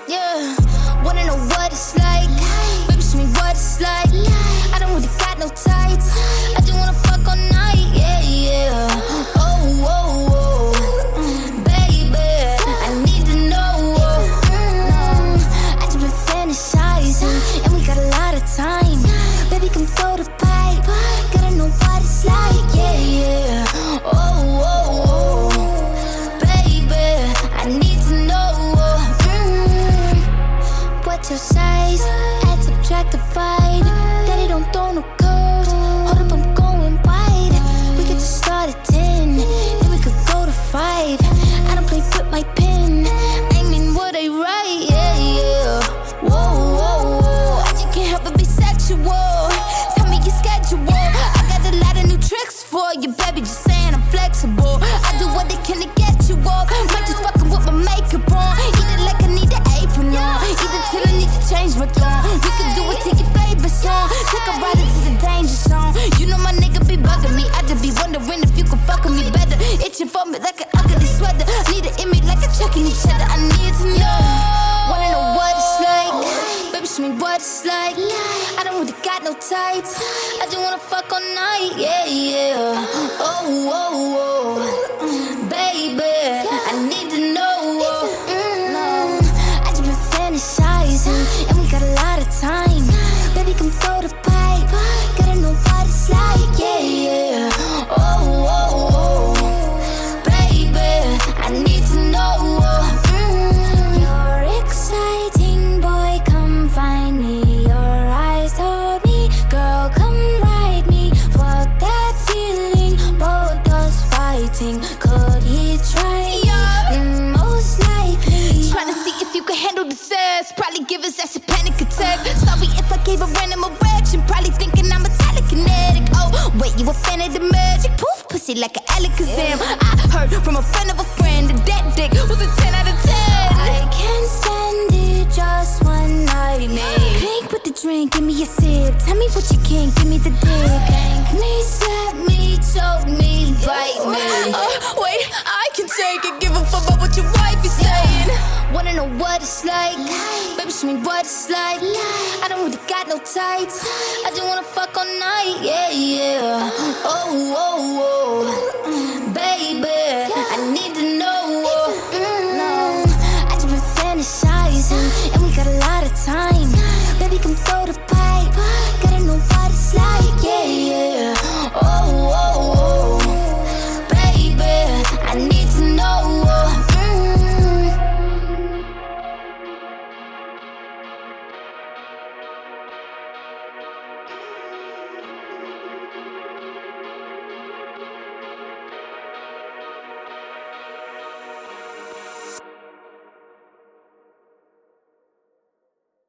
Yeah, wanna know what it's like? Baby, show me what it's like. I don't really got no tights. I just wanna fuck all night. Yeah, yeah. Oh, oh, oh. Baby, I need to know. I just been fantasizing, and we got a lot of time. Baby, come throw the pipe. Gotta know what it's like. Yeah, yeah. Oh, oh, oh. Baby, I need to know. What's your size? Add, subtract, divide. Daddy don't throw no curves. Hold up, I'm going wide. We could just start at 10, then we could go to 5. I don't play with my pen. I mean what I write, yeah, yeah. Whoa, whoa, whoa. I just can't help but be sexual. Tell me your schedule. I got a lot of new tricks for you, baby. Just saying I'm flexible. I do what they can to get you off. Might just fucking with my makeup on. Eat it like I need an apron on. Eat it till I need to change my tone. We can do it to your favorite song. Take a ride into the danger zone. You know my nigga be bugging me. I just be wondering if you can fuck with me better. Itching for me like an ugly sweater. Need it in me like a checking each other. I need to know. Wanna know what it's like? Baby, show me what it's like. I don't really got no tights. I just wanna fuck all night. Yeah, yeah. Oh, oh, oh. Baby, I need to know. I just been fantasizing, and we got a lot of time. Baby, come throw the pipe. Gotta know what it's like. Yeah, yeah. Oh, oh, oh. Baby, I need to know. You're exciting, boy, come find me. Your eyes told me, girl, come ride me. Fuck that feeling, both us fighting. Could he try? Most likely. Trying to see if you can handle the sex. Probably give his ass a panic attack. Sorry if I gave a random erection. Probably thinking I'm a telekinetic. Oh, wait, you a fan of the magic? Poof, pussy like an Alakazam. I heard from a friend of a friend that dick was a 10 out of 10. I can't stand it, just one night, man. Drink with the drink, give me a sip. Tell me what you can, give me the dick. Thank me, slap me, choke me, bite me. Wait, I can take it, give a fuck about what your wife is saying. Wanna know what it's like? Baby, show me what it's like. I don't really got no tights. I just wanna fuck all night, yeah, yeah. Oh, oh, oh.